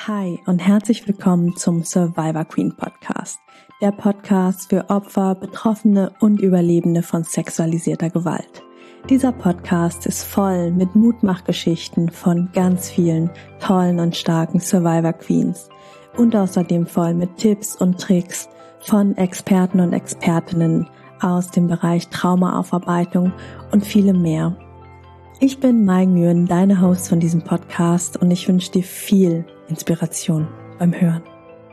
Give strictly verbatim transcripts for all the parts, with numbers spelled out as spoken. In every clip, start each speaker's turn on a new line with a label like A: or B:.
A: Hi und herzlich willkommen zum Survivor Queen Podcast, der Podcast für Opfer, Betroffene und Überlebende von sexualisierter Gewalt. Dieser Podcast ist voll mit Mutmachgeschichten von ganz vielen tollen und starken Survivor Queens und außerdem voll mit Tipps und Tricks von Experten und Expertinnen aus dem Bereich Traumaaufarbeitung und vielem mehr. Ich bin Mai Nguyen, deine Host von diesem Podcast, und ich wünsche dir viel Inspiration beim Hören.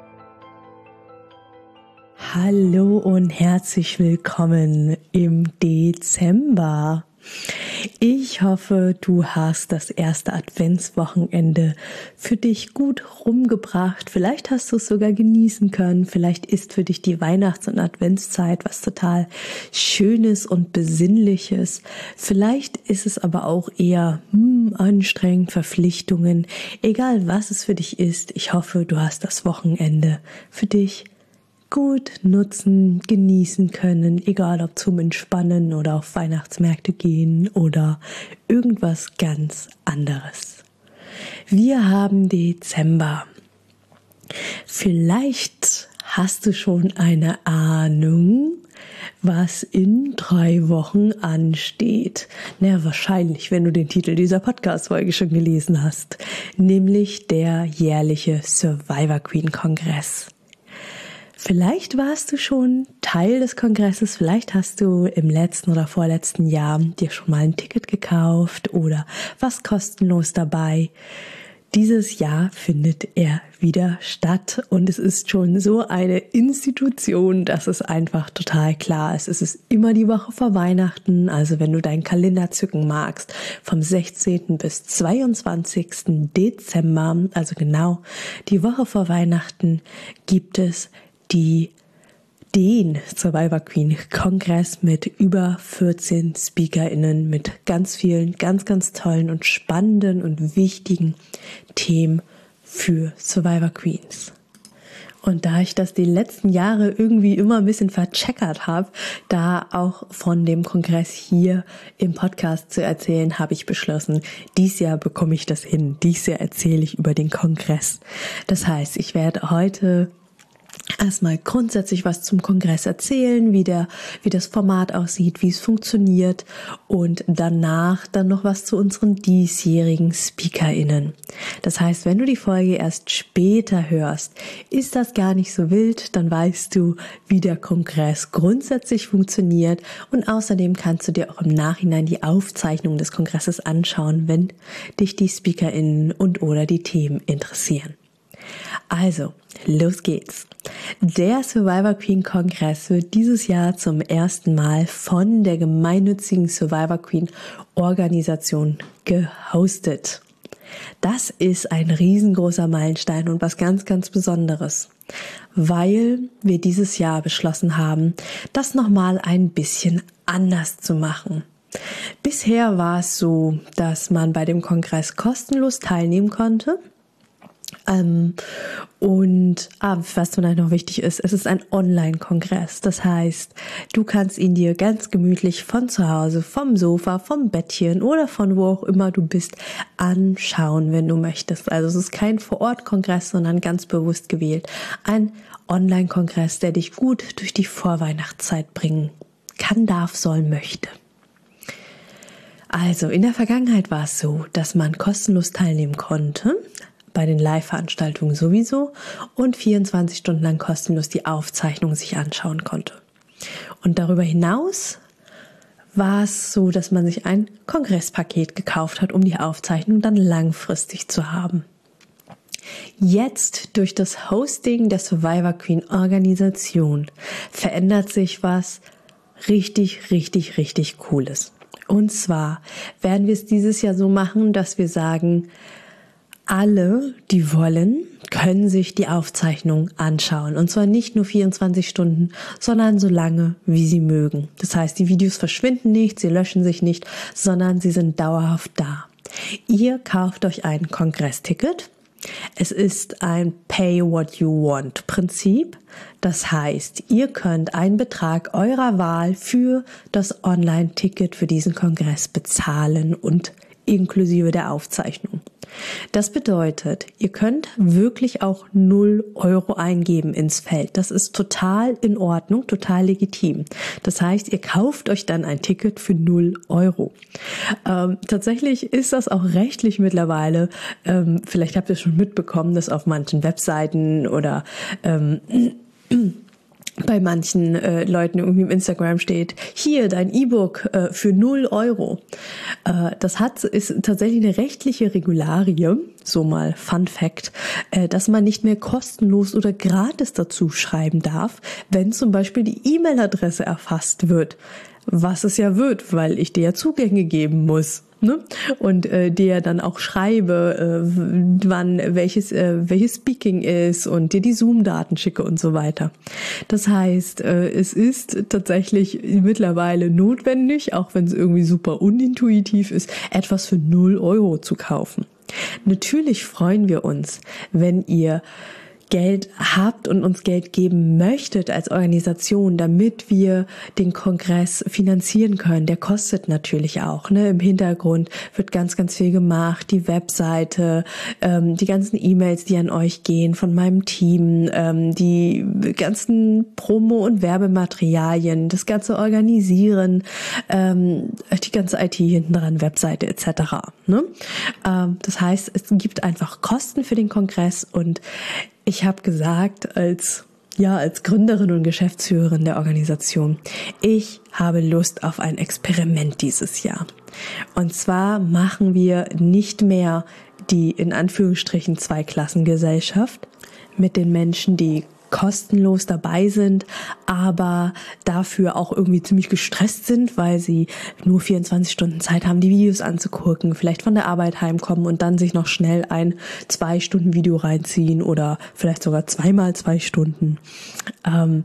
A: Hallo und herzlich willkommen im Dezember. Ich hoffe, du hast das erste Adventswochenende für dich gut rumgebracht. Vielleicht hast du es sogar genießen können. Vielleicht ist für dich die Weihnachts- und Adventszeit was total Schönes und Besinnliches. Vielleicht ist es aber auch eher hm, anstrengend, Verpflichtungen. Egal was es für dich ist, ich hoffe, du hast das Wochenende für dich gut nutzen, genießen können, egal ob zum Entspannen oder auf Weihnachtsmärkte gehen oder irgendwas ganz anderes. Wir haben Dezember. Vielleicht hast du schon eine Ahnung, was in drei Wochen ansteht. Na, wahrscheinlich, wenn du den Titel dieser Podcast-Folge schon gelesen hast, nämlich der jährliche Survivor Queen Kongress. Vielleicht warst du schon Teil des Kongresses, vielleicht hast du im letzten oder vorletzten Jahr dir schon mal ein Ticket gekauft oder was kostenlos dabei. Dieses Jahr findet er wieder statt und es ist schon so eine Institution, dass es einfach total klar ist. Es ist immer die Woche vor Weihnachten, also wenn du deinen Kalender zücken magst, vom sechzehnten bis zweiundzwanzigsten Dezember, also genau die Woche vor Weihnachten, gibt es die den Survivor Queen Kongress mit über vierzehn SpeakerInnen mit ganz vielen, ganz, ganz tollen und spannenden und wichtigen Themen für Survivor Queens. Und da ich das die letzten Jahre irgendwie immer ein bisschen vercheckert habe, da auch von dem Kongress hier im Podcast zu erzählen, habe ich beschlossen, dies Jahr bekomme ich das hin. Dies Jahr erzähle ich über den Kongress. Das heißt, ich werde heute erstmal grundsätzlich was zum Kongress erzählen, wie der, wie das Format aussieht, wie es funktioniert und danach dann noch was zu unseren diesjährigen SpeakerInnen. Das heißt, wenn du die Folge erst später hörst, ist das gar nicht so wild, dann weißt du, wie der Kongress grundsätzlich funktioniert und außerdem kannst du dir auch im Nachhinein die Aufzeichnung des Kongresses anschauen, wenn dich die SpeakerInnen und oder die Themen interessieren. Also, los geht's. Der Survivor Queen Kongress wird dieses Jahr zum ersten Mal von der gemeinnützigen Survivor Queen Organisation gehostet. Das ist ein riesengroßer Meilenstein und was ganz, ganz Besonderes, weil wir dieses Jahr beschlossen haben, das nochmal ein bisschen anders zu machen. Bisher war es so, dass man bei dem Kongress kostenlos teilnehmen konnte. Ähm, und ah, was vielleicht noch wichtig ist, es ist ein Online-Kongress. Das heißt, du kannst ihn dir ganz gemütlich von zu Hause, vom Sofa, vom Bettchen oder von wo auch immer du bist, anschauen, wenn du möchtest. Also es ist kein Vor-Ort-Kongress, sondern ganz bewusst gewählt. Ein Online-Kongress, der dich gut durch die Vorweihnachtszeit bringen kann, darf, soll, möchte. Also in der Vergangenheit war es so, dass man kostenlos teilnehmen konnte, bei den Live-Veranstaltungen sowieso, und vierundzwanzig Stunden lang kostenlos die Aufzeichnung sich anschauen konnte. Und darüber hinaus war es so, dass man sich ein Kongresspaket gekauft hat, um die Aufzeichnung dann langfristig zu haben. Jetzt durch das Hosting der Survivor Queen Organisation verändert sich was richtig, richtig, richtig Cooles. Und zwar werden wir es dieses Jahr so machen, dass wir sagen, alle, die wollen, können sich die Aufzeichnung anschauen. Und zwar nicht nur vierundzwanzig Stunden, sondern so lange, wie sie mögen. Das heißt, die Videos verschwinden nicht, sie löschen sich nicht, sondern sie sind dauerhaft da. Ihr kauft euch ein Kongressticket. Es ist ein Pay-What-You-Want-Prinzip. Das heißt, ihr könnt einen Betrag eurer Wahl für das Online-Ticket für diesen Kongress bezahlen und inklusive der Aufzeichnung. Das bedeutet, ihr könnt wirklich auch null Euro eingeben ins Feld. Das ist total in Ordnung, total legitim. Das heißt, ihr kauft euch dann ein Ticket für null Euro. Ähm, tatsächlich ist das auch rechtlich mittlerweile, ähm, vielleicht habt ihr schon mitbekommen, dass auf manchen Webseiten oder ähm, bei manchen äh, Leuten irgendwie im Instagram steht, hier dein E-Book äh, für null Euro. Äh, das hat, ist tatsächlich eine rechtliche Regularie, so mal Fun Fact, äh, dass man nicht mehr kostenlos oder gratis dazu schreiben darf, wenn zum Beispiel die E-Mail-Adresse erfasst wird. Was es ja wird, weil ich dir ja Zugänge geben muss. Ne? Und äh, dir dann auch schreibe, äh, wann welches äh, welches Speaking ist und dir die Zoom-Daten schicke und so weiter. Das heißt, äh, es ist tatsächlich mittlerweile notwendig, auch wenn es irgendwie super unintuitiv ist, etwas für null Euro zu kaufen. Natürlich freuen wir uns, wenn ihr Geld habt und uns Geld geben möchtet als Organisation, damit wir den Kongress finanzieren können. Der kostet natürlich auch. Ne? Im Hintergrund wird ganz, ganz viel gemacht. Die Webseite, ähm, die ganzen E-Mails, die an euch gehen von meinem Team, ähm, die ganzen Promo- und Werbematerialien, das ganze Organisieren, ähm, die ganze I T hinten dran, Webseite et cetera. Ne? Ähm, das heißt, es gibt einfach Kosten für den Kongress und ich habe gesagt, als ja als Gründerin und Geschäftsführerin der Organisation, ich habe Lust auf ein Experiment dieses Jahr. Und zwar machen wir nicht mehr die in Anführungsstrichen Zweiklassengesellschaft mit den Menschen, die kostenlos dabei sind, aber dafür auch irgendwie ziemlich gestresst sind, weil sie nur vierundzwanzig Stunden Zeit haben, die Videos anzugucken, vielleicht von der Arbeit heimkommen und dann sich noch schnell ein zwei Stunden Video reinziehen oder vielleicht sogar zweimal zwei Stunden. Ähm,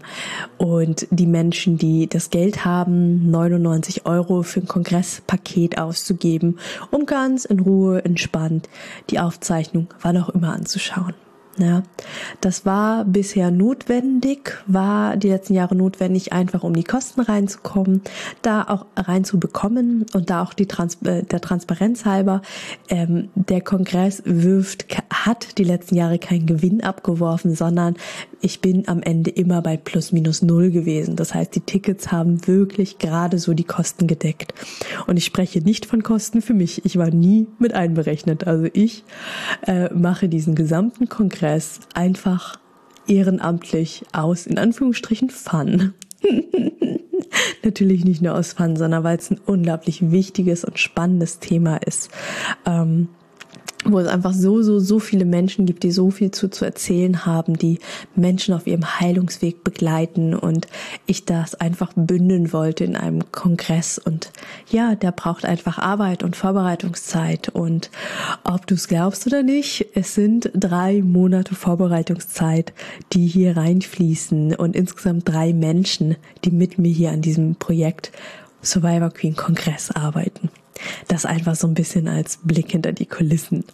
A: und die Menschen, die das Geld haben, neunundneunzig Euro für ein Kongresspaket auszugeben, um ganz in Ruhe, entspannt die Aufzeichnung wann auch immer anzuschauen. Ja, das war bisher notwendig, war die letzten Jahre notwendig, einfach um die Kosten reinzukommen, da auch reinzubekommen und da auch die Trans- äh, der Transparenz halber. Ähm, der Kongress wirft, hat die letzten Jahre keinen Gewinn abgeworfen, sondern ich bin am Ende immer bei plus minus null gewesen. Das heißt, die Tickets haben wirklich gerade so die Kosten gedeckt. Und ich spreche nicht von Kosten für mich. Ich war nie mit einberechnet. Also ich äh, mache diesen gesamten Kongress einfach ehrenamtlich aus, in Anführungsstrichen Fun. Natürlich nicht nur aus Fun, sondern weil es ein unglaublich wichtiges und spannendes Thema ist. Ähm, wo es einfach so, so, so viele Menschen gibt, die so viel zu, zu erzählen haben, die Menschen auf ihrem Heilungsweg begleiten und ich das einfach bündeln wollte in einem Kongress und ja, der braucht einfach Arbeit und Vorbereitungszeit und ob du es glaubst oder nicht, es sind drei Monate Vorbereitungszeit, die hier reinfließen und insgesamt drei Menschen, die mit mir hier an diesem Projekt Survivor Queen Kongress arbeiten. Das einfach so ein bisschen als Blick hinter die Kulissen.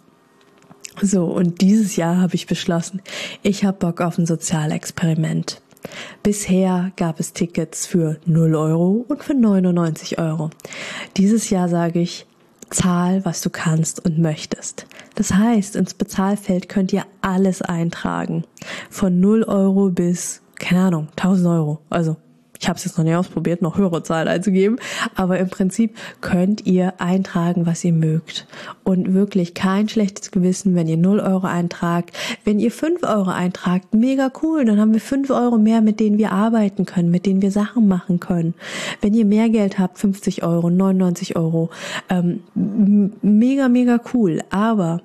A: So, und dieses Jahr habe ich beschlossen, ich habe Bock auf ein Sozialexperiment. Bisher gab es Tickets für null Euro und für neunundneunzig Euro. Dieses Jahr sage ich, zahl, was du kannst und möchtest. Das heißt, ins Bezahlfeld könnt ihr alles eintragen. Von null Euro bis, keine Ahnung, tausend Euro. Also ich habe es jetzt noch nicht ausprobiert, noch höhere Zahlen einzugeben, aber im Prinzip könnt ihr eintragen, was ihr mögt. Und wirklich kein schlechtes Gewissen, wenn ihr null Euro eintragt. Wenn ihr fünf Euro eintragt, mega cool, dann haben wir fünf Euro mehr, mit denen wir arbeiten können, mit denen wir Sachen machen können. Wenn ihr mehr Geld habt, fünfzig Euro, neunundneunzig Euro, ähm, mega, mega cool. Aber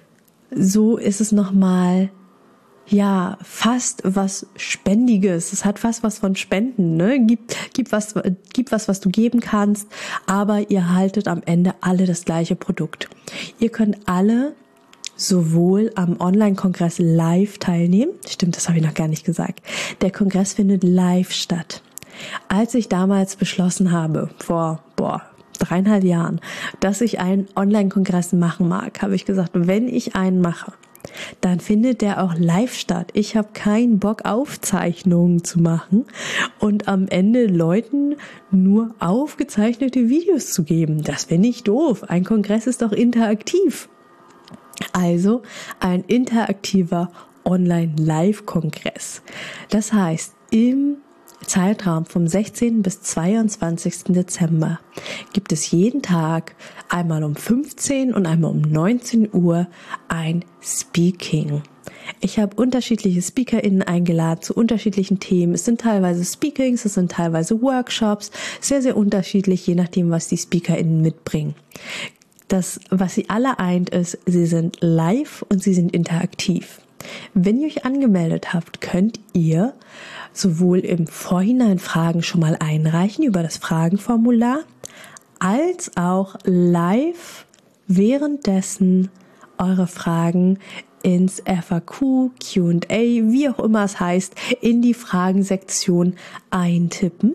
A: so ist es nochmal ja, fast was Spendiges. Es hat fast was von Spenden, ne? Gib, gib was, gib was, was du geben kannst, aber ihr haltet am Ende alle das gleiche Produkt. Ihr könnt alle sowohl am Online-Kongress live teilnehmen. Stimmt, das habe ich noch gar nicht gesagt. Der Kongress findet live statt. Als ich damals beschlossen habe, vor, boah, dreieinhalb Jahren, dass ich einen Online-Kongress machen mag, habe ich gesagt, wenn ich einen mache, dann findet der auch live statt. Ich habe keinen Bock, Aufzeichnungen zu machen und am Ende Leuten nur aufgezeichnete Videos zu geben. Das finde ich doof. Ein Kongress ist doch interaktiv. Also ein interaktiver Online-Live-Kongress. Das heißt, im Zeitraum vom sechzehnten bis zweiundzwanzigsten Dezember gibt es jeden Tag einmal um fünfzehn und einmal um neunzehn Uhr ein Speaking. Ich habe unterschiedliche SpeakerInnen eingeladen zu unterschiedlichen Themen. Es sind teilweise Speakings, es sind teilweise Workshops, sehr, sehr unterschiedlich, je nachdem, was die SpeakerInnen mitbringen. Das, was sie alle eint, ist, sie sind live und sie sind interaktiv. Wenn ihr euch angemeldet habt, könnt ihr sowohl im Vorhinein Fragen schon mal einreichen über das Fragenformular, als auch live währenddessen eure Fragen ins F A Q, Q und A, wie auch immer es heißt, in die Fragensektion eintippen.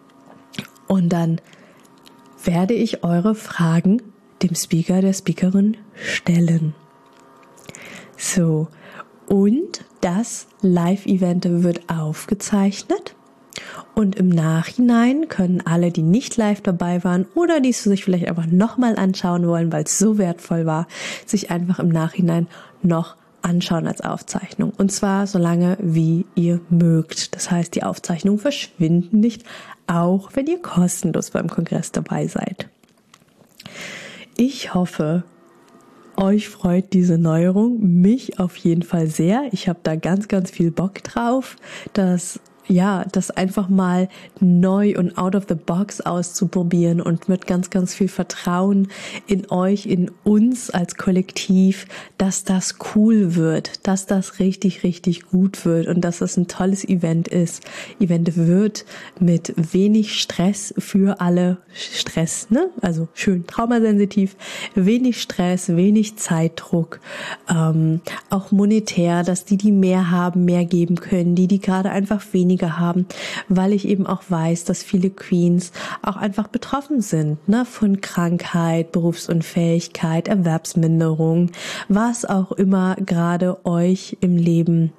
A: Und dann werde ich eure Fragen dem Speaker, der Speakerin stellen. So, und das Live-Event wird aufgezeichnet und im Nachhinein können alle, die nicht live dabei waren oder die es sich vielleicht einfach nochmal anschauen wollen, weil es so wertvoll war, sich einfach im Nachhinein noch anschauen als Aufzeichnung. Und zwar so lange, wie ihr mögt. Das heißt, die Aufzeichnungen verschwinden nicht, auch wenn ihr kostenlos beim Kongress dabei seid. Ich hoffe, euch freut diese Neuerung, mich auf jeden Fall sehr. Ich habe da ganz, ganz viel Bock drauf, dass ja, das einfach mal neu und out of the box auszuprobieren und mit ganz, ganz viel Vertrauen in euch, in uns als Kollektiv, dass das cool wird, dass das richtig, richtig gut wird und dass das ein tolles Event ist. Event wird mit wenig Stress für alle. Stress, ne? Also schön traumasensitiv, wenig Stress, wenig Zeitdruck, ähm, auch monetär, dass die, die mehr haben, mehr geben können, die, die gerade einfach weniger haben, weil ich eben auch weiß, dass viele Queens auch einfach betroffen sind, ne, von Krankheit, Berufsunfähigkeit, Erwerbsminderung, was auch immer gerade euch im Leben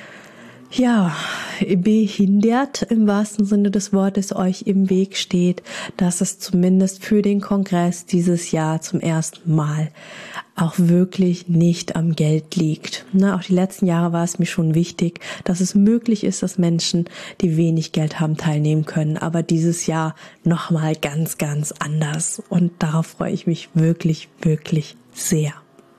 A: ja, behindert im wahrsten Sinne des Wortes euch im Weg steht, dass es zumindest für den Kongress dieses Jahr zum ersten Mal auch wirklich nicht am Geld liegt. Na, auch die letzten Jahre war es mir schon wichtig, dass es möglich ist, dass Menschen, die wenig Geld haben, teilnehmen können. Aber dieses Jahr nochmal ganz, ganz anders. Und darauf freue ich mich wirklich, wirklich sehr.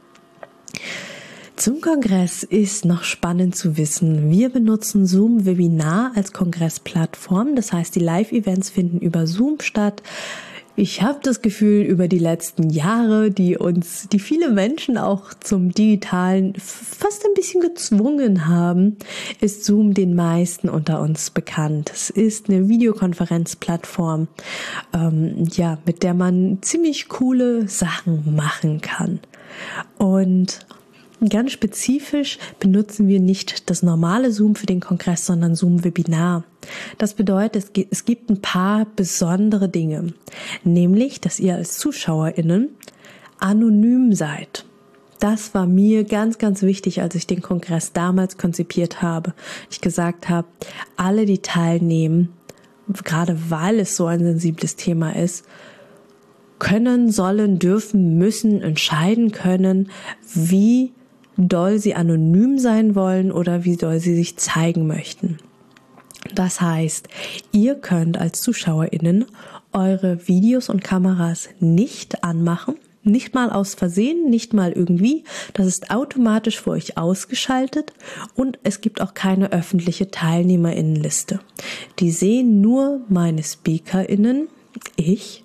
A: Zum Kongress ist noch spannend zu wissen, wir benutzen Zoom Webinar als Kongressplattform. Das heißt, die Live-Events finden über Zoom statt. Ich habe das Gefühl, über die letzten Jahre, die uns, die viele Menschen auch zum Digitalen fast ein bisschen gezwungen haben, ist Zoom den meisten unter uns bekannt. Es ist eine Videokonferenzplattform, ähm, ja, mit der man ziemlich coole Sachen machen kann. Und ganz spezifisch benutzen wir nicht das normale Zoom für den Kongress, sondern Zoom Webinar. Das bedeutet, es gibt ein paar besondere Dinge, nämlich, dass ihr als ZuschauerInnen anonym seid. Das war mir ganz, ganz wichtig, als ich den Kongress damals konzipiert habe. Ich gesagt habe, alle, die teilnehmen, gerade weil es so ein sensibles Thema ist, können, sollen, dürfen, müssen, entscheiden können, wie doll sie anonym sein wollen oder wie doll sie sich zeigen möchten. Das heißt, ihr könnt als ZuschauerInnen eure Videos und Kameras nicht anmachen, nicht mal aus Versehen, nicht mal irgendwie. Das ist automatisch für euch ausgeschaltet und es gibt auch keine öffentliche TeilnehmerInnenliste. Die sehen nur meine SpeakerInnen, ich,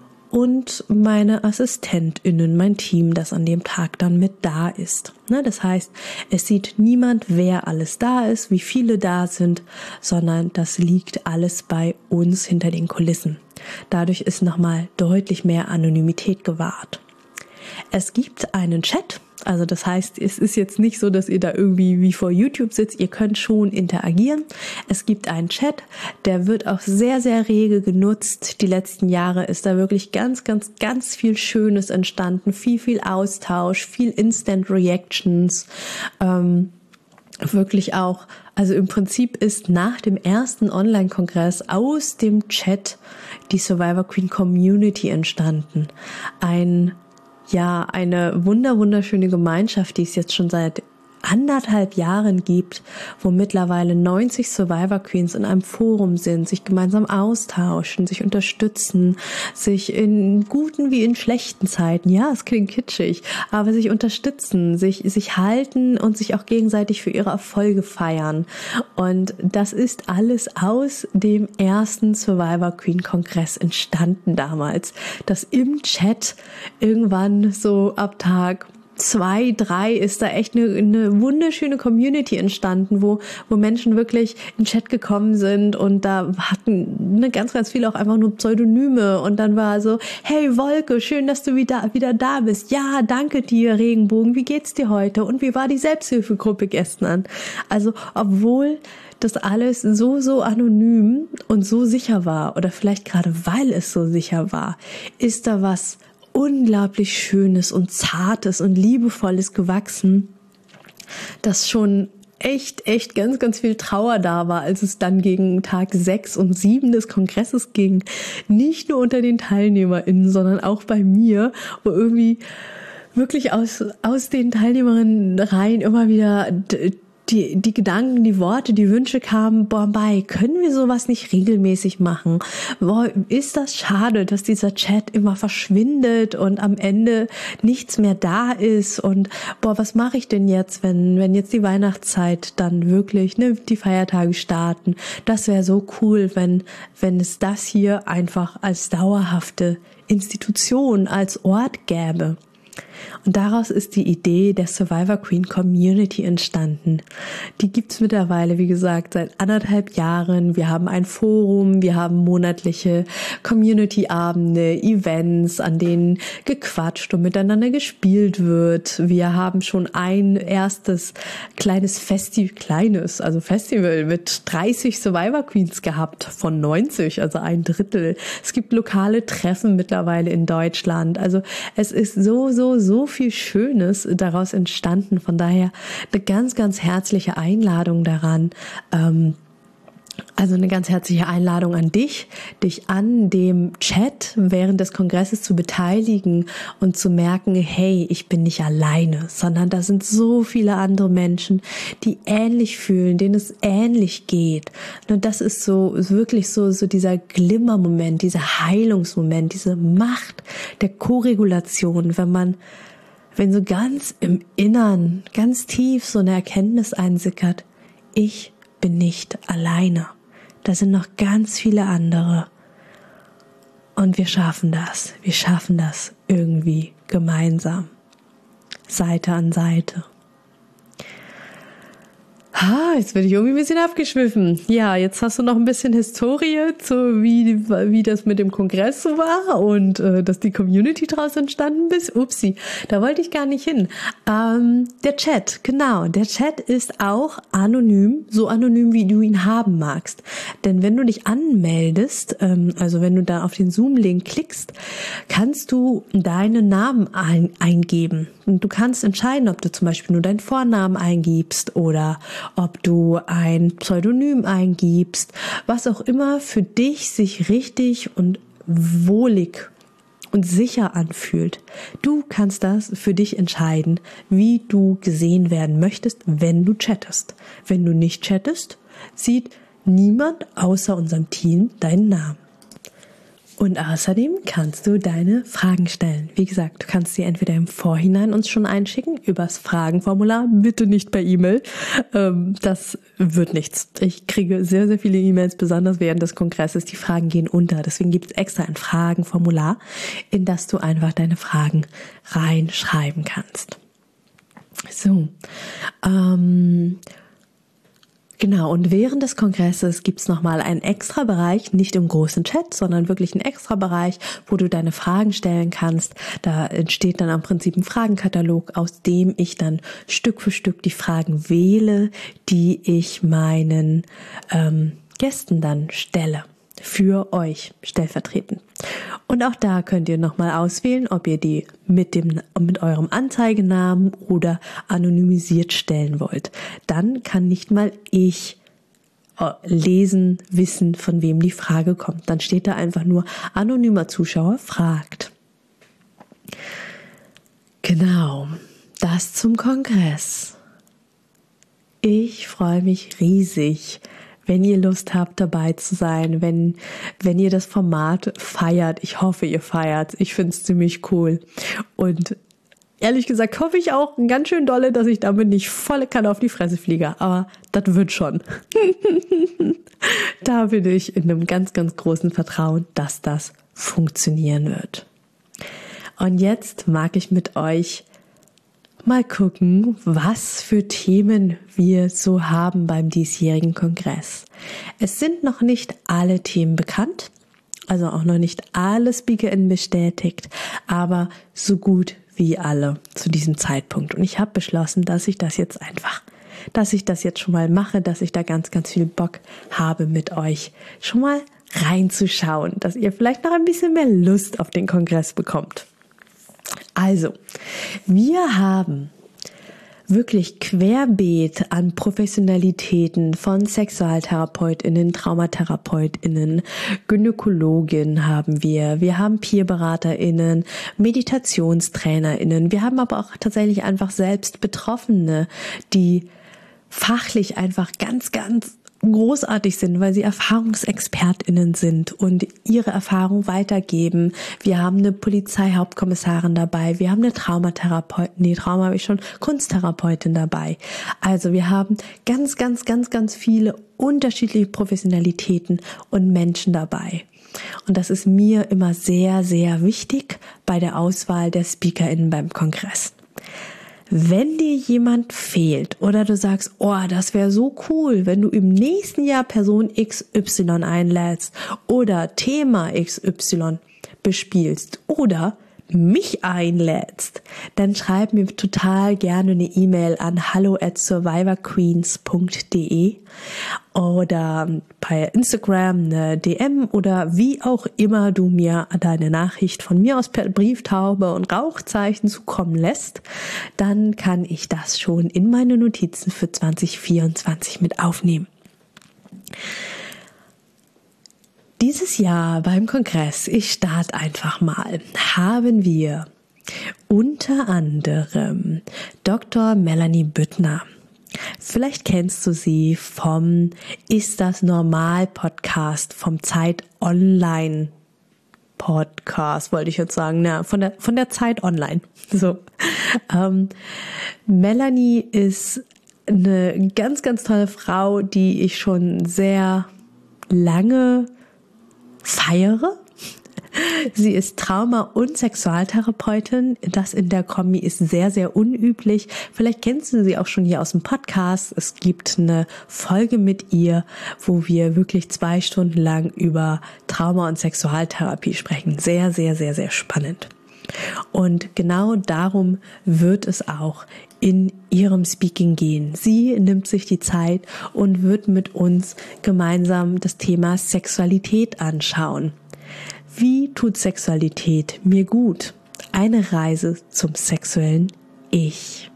A: und meine AssistentInnen, mein Team, das an dem Tag dann mit da ist. Das heißt, es sieht niemand, wer alles da ist, wie viele da sind, sondern das liegt alles bei uns hinter den Kulissen. Dadurch ist nochmal deutlich mehr Anonymität gewahrt. Es gibt einen Chat. Also das heißt, es ist jetzt nicht so, dass ihr da irgendwie wie vor YouTube sitzt. Ihr könnt schon interagieren. Es gibt einen Chat, der wird auch sehr, sehr rege genutzt. Die letzten Jahre ist da wirklich ganz, ganz, ganz viel Schönes entstanden. Viel, viel Austausch, viel Instant Reactions. Ähm, wirklich auch, also im Prinzip ist nach dem ersten Online-Kongress aus dem Chat die Survivor Queen Community entstanden. Ein ja, eine wunder wunderschöne Gemeinschaft, die es jetzt schon seit anderthalb Jahren gibt, wo mittlerweile neunzig Survivor Queens in einem Forum sind, sich gemeinsam austauschen, sich unterstützen, sich in guten wie in schlechten Zeiten, ja, es klingt kitschig, aber sich unterstützen, sich, sich halten und sich auch gegenseitig für ihre Erfolge feiern. Und das ist alles aus dem ersten Survivor Queen Kongress entstanden damals, dass im Chat irgendwann so ab Tag zwei, drei ist da echt eine, eine wunderschöne Community entstanden, wo, wo Menschen wirklich in den Chat gekommen sind und da hatten ne, ganz, ganz viele auch einfach nur Pseudonyme und dann war so, hey Wolke, schön, dass du wieder, wieder da bist. Ja, danke dir, Regenbogen, wie geht's dir heute? Und wie war die Selbsthilfegruppe gestern? Also, obwohl das alles so, so anonym und so sicher war oder vielleicht gerade weil es so sicher war, ist da was unglaublich Schönes und Zartes und Liebevolles gewachsen, dass schon echt, echt ganz, ganz viel Trauer da war, als es dann gegen Tag sechs und sieben des Kongresses ging. Nicht nur unter den TeilnehmerInnen, sondern auch bei mir, wo irgendwie wirklich aus, aus den Teilnehmerinnen rein immer wieder Die, die Gedanken, die Worte, die Wünsche kamen, boah, bei, können wir sowas nicht regelmäßig machen? Boah, ist das schade, dass dieser Chat immer verschwindet und am Ende nichts mehr da ist und boah, was mache ich denn jetzt, wenn wenn jetzt die Weihnachtszeit dann wirklich, ne, die Feiertage starten? Das wäre so cool, wenn wenn es das hier einfach als dauerhafte Institution, als Ort gäbe. Und daraus ist die Idee der Survivor Queen Community entstanden. Die gibt's mittlerweile, wie gesagt, seit anderthalb Jahren. Wir haben ein Forum, wir haben monatliche Community-Abende, Events, an denen gequatscht und miteinander gespielt wird. Wir haben schon ein erstes kleines Festival, kleines, also Festival mit dreißig Survivor Queens gehabt von neunzig, also ein Drittel. Es gibt lokale Treffen mittlerweile in Deutschland. Also es ist so, so, so viel Schönes daraus entstanden. Von daher eine ganz, ganz herzliche Einladung daran, ähm, also eine ganz herzliche Einladung an dich, dich an dem Chat während des Kongresses zu beteiligen und zu merken, hey, ich bin nicht alleine, sondern da sind so viele andere Menschen, die ähnlich fühlen, denen es ähnlich geht. Und das ist so wirklich so so dieser Glimmermoment, dieser Heilungsmoment, diese Macht der Koregulation, wenn man wenn so ganz im Innern, ganz tief so eine Erkenntnis einsickert, ich bin nicht alleine. Da sind noch ganz viele andere. Und wir schaffen das. Wir schaffen das irgendwie gemeinsam. Seite an Seite. Ah, jetzt bin ich irgendwie ein bisschen abgeschwiffen. Ja, jetzt hast du noch ein bisschen Historie, zu wie, wie das mit dem Kongress so war und äh, dass die Community draus entstanden ist. Upsi, da wollte ich gar nicht hin. Ähm, der Chat, genau. Der Chat ist auch anonym, so anonym, wie du ihn haben magst. Denn wenn du dich anmeldest, ähm, also wenn du da auf den Zoom-Link klickst, kannst du deinen Namen ein, eingeben. Und du kannst entscheiden, ob du zum Beispiel nur deinen Vornamen eingibst oder ob du ein Pseudonym eingibst, was auch immer für dich sich richtig und wohlig und sicher anfühlt. Du kannst das für dich entscheiden, wie du gesehen werden möchtest, wenn du chattest. Wenn du nicht chattest, sieht niemand außer unserem Team deinen Namen. Und außerdem kannst du deine Fragen stellen. Wie gesagt, du kannst sie entweder im Vorhinein uns schon einschicken, übers Fragenformular, bitte nicht per E-Mail. Das wird nichts. Ich kriege sehr, sehr viele E-Mails, besonders während des Kongresses. Die Fragen gehen unter. Deswegen gibt es extra ein Fragenformular, in das du einfach deine Fragen reinschreiben kannst. So, ähm... Genau, und während des Kongresses gibt's nochmal einen extra Bereich, nicht im großen Chat, sondern wirklich einen extra Bereich, wo du deine Fragen stellen kannst. Da entsteht dann im Prinzip ein Fragenkatalog, aus dem ich dann Stück für Stück die Fragen wähle, die ich meinen ähm, Gästen dann stelle. Für euch stellvertretend. Und auch da könnt ihr nochmal auswählen, ob ihr die mit dem, mit eurem Anzeigenamen oder anonymisiert stellen wollt. Dann kann nicht mal ich lesen, wissen, von wem die Frage kommt. Dann steht da einfach nur anonymer Zuschauer fragt. Genau, das zum Kongress. Ich freue mich riesig, wenn ihr Lust habt, dabei zu sein, wenn, wenn ihr das Format feiert. Ich hoffe, ihr feiert. Ich finde es ziemlich cool. Und ehrlich gesagt hoffe ich auch ganz schön dolle, dass ich damit nicht volle Kanne auf die Fresse fliege. Aber das wird schon. Da bin ich in einem ganz, ganz großen Vertrauen, dass das funktionieren wird. Und jetzt mag ich mit euch mal gucken, was für Themen wir so haben beim diesjährigen Kongress. Es sind noch nicht alle Themen bekannt, also auch noch nicht alle SpeakerInnen bestätigt, aber so gut wie alle zu diesem Zeitpunkt. Und ich habe beschlossen, dass ich das jetzt einfach, dass ich das jetzt schon mal mache, dass ich da ganz, ganz viel Bock habe, mit euch schon mal reinzuschauen, dass ihr vielleicht noch ein bisschen mehr Lust auf den Kongress bekommt. Also, wir haben wirklich querbeet an Professionalitäten von SexualtherapeutInnen, TraumatherapeutInnen, Gynäkologin haben wir, wir haben PeerberaterInnen, MeditationstrainerInnen, wir haben aber auch tatsächlich einfach selbst Betroffene, die fachlich einfach ganz, ganz großartig sind, weil sie ErfahrungsexpertInnen sind und ihre Erfahrung weitergeben. Wir haben eine Polizeihauptkommissarin dabei, wir haben eine Traumatherapeutin, nee, Trauma habe ich schon, Kunsttherapeutin dabei. Also wir haben ganz, ganz, ganz, ganz viele unterschiedliche Professionalitäten und Menschen dabei. Und das ist mir immer sehr, sehr wichtig bei der Auswahl der SpeakerInnen beim Kongress. Wenn dir jemand fehlt oder du sagst, oh, das wäre so cool, wenn du im nächsten Jahr Person X Y einlädst oder Thema X Y bespielst oder mich einlädst, dann schreib mir total gerne eine E-Mail an hallo at survivorqueens punkt de oder bei Instagram eine D M oder wie auch immer du mir deine Nachricht von mir aus per Brieftaube und Rauchzeichen zukommen lässt, dann kann ich das schon in meine Notizen für zwanzig vierundzwanzig mit aufnehmen. Dieses Jahr beim Kongress, ich starte einfach mal, haben wir unter anderem Doktor Melanie Büttner. Vielleicht kennst du sie vom Ist das normal Podcast, vom Zeit Online Podcast, wollte ich jetzt sagen, na, von der, von der Zeit Online. So. Ähm, Melanie ist eine ganz, ganz tolle Frau, die ich schon sehr lange feiere. Sie ist Trauma- und Sexualtherapeutin. Das in der Kombi ist sehr, sehr unüblich. Vielleicht kennst du sie auch schon hier aus dem Podcast. Es gibt eine Folge mit ihr, wo wir wirklich zwei Stunden lang über Trauma- und Sexualtherapie sprechen. Sehr, sehr, sehr, sehr spannend. Und genau darum wird es auch in ihrem Speaking gehen. Sie nimmt sich die Zeit und wird mit uns gemeinsam das Thema Sexualität anschauen. Wie tut Sexualität mir gut? Eine Reise zum sexuellen Ich.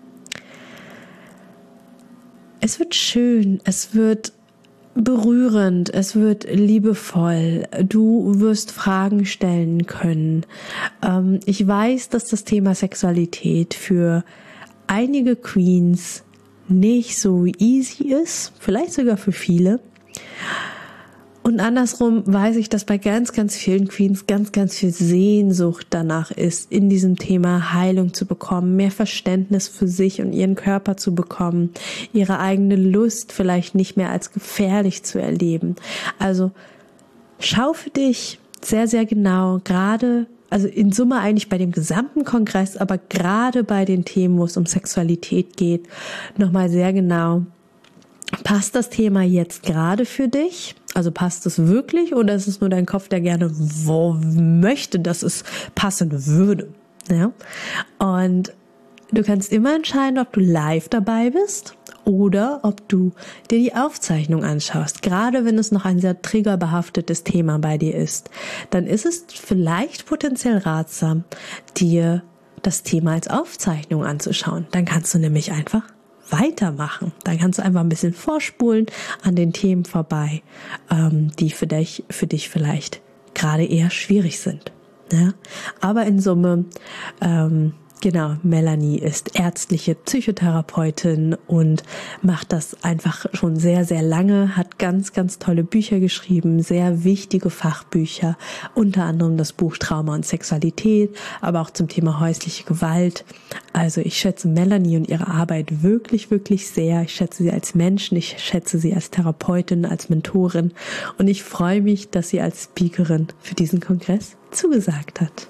A: Es wird schön, es wird berührend, es wird liebevoll. Du wirst Fragen stellen können. Ähm, ich weiß, dass das Thema Sexualität für einige Queens nicht so easy ist, vielleicht sogar für viele. Und andersrum weiß ich, dass bei ganz, ganz vielen Queens ganz, ganz viel Sehnsucht danach ist, in diesem Thema Heilung zu bekommen, mehr Verständnis für sich und ihren Körper zu bekommen, ihre eigene Lust vielleicht nicht mehr als gefährlich zu erleben. Also schau für dich sehr, sehr genau, gerade, also in Summe eigentlich bei dem gesamten Kongress, aber gerade bei den Themen, wo es um Sexualität geht, nochmal sehr genau. Passt das Thema jetzt gerade für dich? Also passt es wirklich oder ist es nur dein Kopf, der gerne wo möchte, dass es passen würde? Ja? Und du kannst immer entscheiden, ob du live dabei bist oder ob du dir die Aufzeichnung anschaust. Gerade wenn es noch ein sehr triggerbehaftetes Thema bei dir ist, dann ist es vielleicht potenziell ratsam, dir das Thema als Aufzeichnung anzuschauen. Dann kannst du nämlich einfach weitermachen. Dann kannst du einfach ein bisschen vorspulen an den Themen vorbei, ähm, die für dich, für dich vielleicht gerade eher schwierig sind. Ja? Aber in Summe ähm, Genau, Melanie ist ärztliche Psychotherapeutin und macht das einfach schon sehr, sehr lange, hat ganz, ganz tolle Bücher geschrieben, sehr wichtige Fachbücher, unter anderem das Buch Trauma und Sexualität, aber auch zum Thema häusliche Gewalt. Also ich schätze Melanie und ihre Arbeit wirklich, wirklich sehr. Ich schätze sie als Menschen, ich schätze sie als Therapeutin, als Mentorin und ich freue mich, dass sie als Speakerin für diesen Kongress zugesagt hat.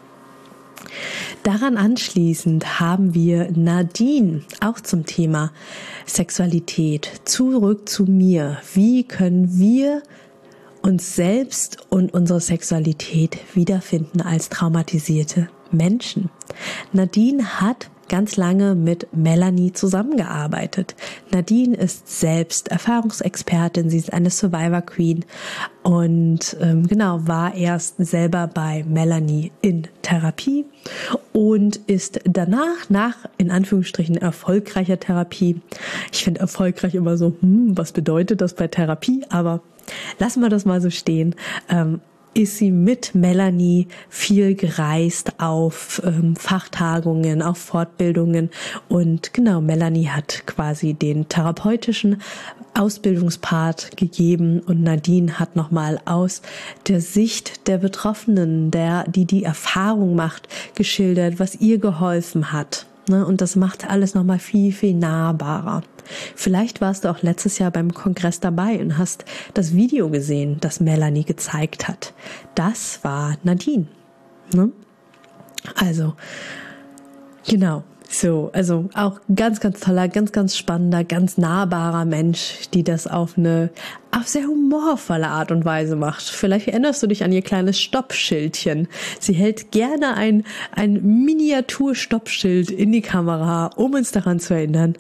A: Daran anschließend haben wir Nadine, auch zum Thema Sexualität. Zurück zu mir. Wie können wir uns selbst und unsere Sexualität wiederfinden als traumatisierte Menschen? Nadine hat ganz lange mit Melanie zusammengearbeitet. Nadine ist selbst Erfahrungsexpertin, sie ist eine Survivor Queen und ähm, genau, war erst selber bei Melanie in Therapie und ist danach, nach in Anführungsstrichen erfolgreicher Therapie, ich finde erfolgreich immer so, hm, was bedeutet das bei Therapie, aber lassen wir das mal so stehen, ähm, ist sie mit Melanie viel gereist auf ähm, Fachtagungen, auf Fortbildungen und genau, Melanie hat quasi den therapeutischen Ausbildungspart gegeben und Nadine hat nochmal aus der Sicht der Betroffenen, der, die die Erfahrung macht, geschildert, was ihr geholfen hat. Ne? Und das macht alles nochmal viel, viel nahbarer. Vielleicht warst du auch letztes Jahr beim Kongress dabei und hast das Video gesehen, das Melanie gezeigt hat. Das war Nadine. Ne? Also, genau. So, also auch ganz, ganz toller, ganz, ganz spannender, ganz nahbarer Mensch, die das auf eine auf sehr humorvolle Art und Weise macht. Vielleicht erinnerst du dich an ihr kleines Stoppschildchen. Sie hält gerne ein, ein Miniatur-Stoppschild in die Kamera, um uns daran zu erinnern,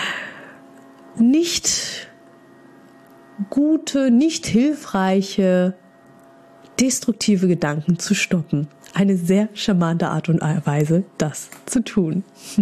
A: nicht gute, nicht hilfreiche, destruktive Gedanken zu stoppen. Eine sehr charmante Art und Weise, das zu tun.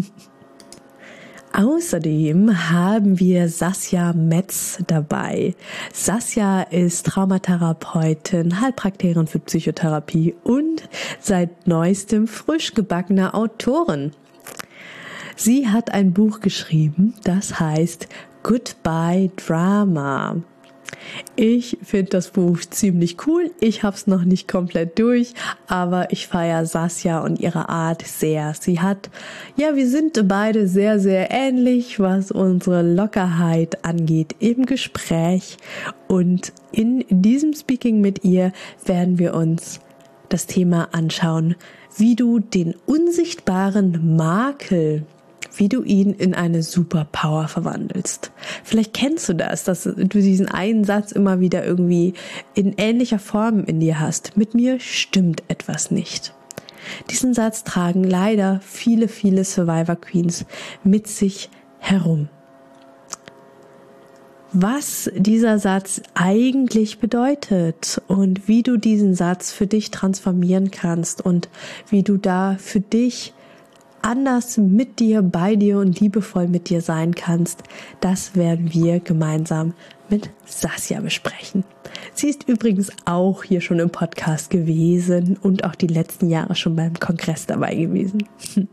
A: Außerdem haben wir Sasja Metz dabei. Sasja ist Traumatherapeutin, Heilpraktikerin für Psychotherapie und seit neuestem frisch gebackene Autorin. Sie hat ein Buch geschrieben, das heißt Goodbye Drama. Ich finde das Buch ziemlich cool. Ich habe es noch nicht komplett durch, aber ich feiere Sasja und ihre Art sehr. Sie hat, ja, wir sind beide sehr, sehr ähnlich, was unsere Lockerheit angeht im Gespräch. Und in diesem Speaking mit ihr werden wir uns das Thema anschauen, wie du den unsichtbaren Makel, wie du ihn in eine Superpower verwandelst. Vielleicht kennst du das, dass du diesen einen Satz immer wieder irgendwie in ähnlicher Form in dir hast. Mit mir stimmt etwas nicht. Diesen Satz tragen leider viele, viele Survivor Queens mit sich herum. Was dieser Satz eigentlich bedeutet und wie du diesen Satz für dich transformieren kannst und wie du da für dich anders mit dir, bei dir und liebevoll mit dir sein kannst, das werden wir gemeinsam mit Sasja besprechen. Sie ist übrigens auch hier schon im Podcast gewesen und auch die letzten Jahre schon beim Kongress dabei gewesen.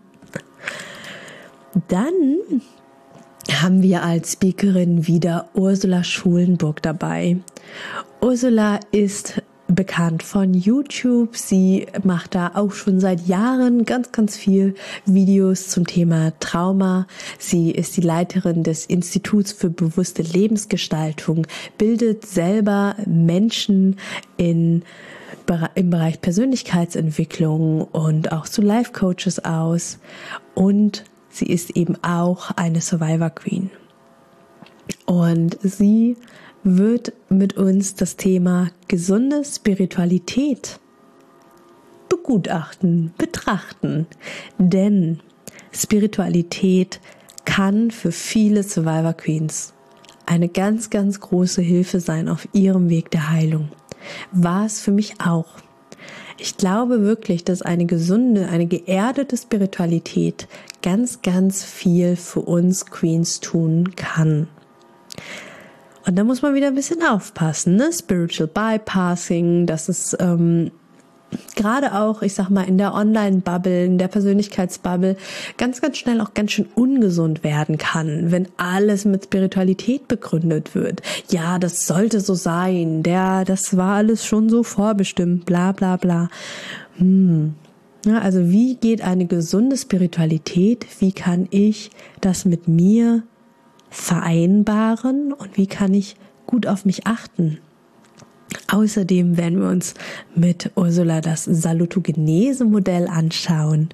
A: Dann haben wir als Speakerin wieder Ursula Schulenburg dabei. Ursula ist bekannt von YouTube. Sie macht da auch schon seit Jahren ganz, ganz viel Videos zum Thema Trauma. Sie ist die Leiterin des Instituts für bewusste Lebensgestaltung, bildet selber Menschen in, im Bereich Persönlichkeitsentwicklung und auch zu Life Coaches aus. Und sie ist eben auch eine Survivor Queen. Und sie wird mit uns das Thema gesunde Spiritualität begutachten, betrachten. Denn Spiritualität kann für viele Survivor Queens eine ganz, ganz große Hilfe sein auf ihrem Weg der Heilung. War es für mich auch. Ich glaube wirklich, dass eine gesunde, eine geerdete Spiritualität ganz, ganz viel für uns Queens tun kann. Und da muss man wieder ein bisschen aufpassen, ne? Spiritual Bypassing, das ist ähm, gerade auch, ich sag mal, in der Online-Bubble, in der Persönlichkeitsbubble ganz, ganz schnell auch ganz schön ungesund werden kann, wenn alles mit Spiritualität begründet wird. Ja, das sollte so sein, der, das war alles schon so vorbestimmt, bla bla bla. Hm. Ja, also wie geht eine gesunde Spiritualität? Wie kann ich das mit mir vereinbaren und wie kann ich gut auf mich achten? Außerdem werden wir uns mit Ursula das Salutogenese-Modell anschauen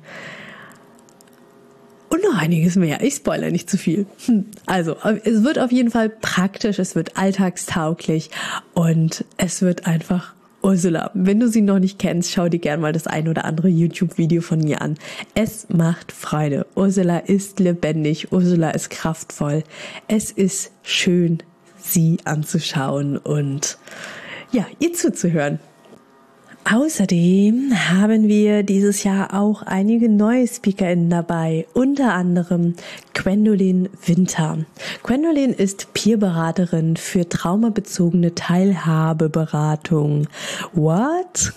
A: und noch einiges mehr. Ich spoilere nicht zu viel. Also, es wird auf jeden Fall praktisch, es wird alltagstauglich und es wird einfach Ursula. Wenn du sie noch nicht kennst, schau dir gerne mal das ein oder andere YouTube-Video von mir an. Es macht Freude. Ursula ist lebendig, Ursula ist kraftvoll. Es ist schön, sie anzuschauen und ja, ihr zuzuhören. Außerdem haben wir dieses Jahr auch einige neue SpeakerInnen dabei, unter anderem Gwendolyn Winter. Gwendolyn ist Peerberaterin für traumabezogene Teilhabeberatung. What?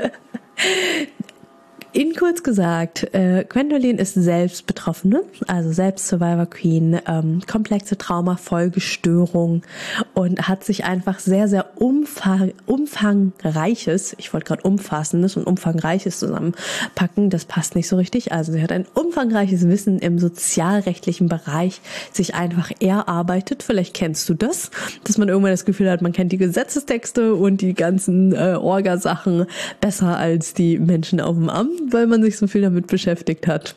A: In kurz gesagt, äh, Gwendolyn ist selbst Betroffene, also selbst Survivor Queen, ähm, komplexe Traumafolgestörung und hat sich einfach sehr, sehr umfang, umfangreiches, ich wollte gerade umfassendes und umfangreiches zusammenpacken, das passt nicht so richtig, also sie hat ein umfangreiches Wissen im sozialrechtlichen Bereich sich einfach erarbeitet. Vielleicht kennst du das, dass man irgendwann das Gefühl hat, man kennt die Gesetzestexte und die ganzen äh, Orga-Sachen besser als die Menschen auf dem Amt, weil man sich so viel damit beschäftigt hat.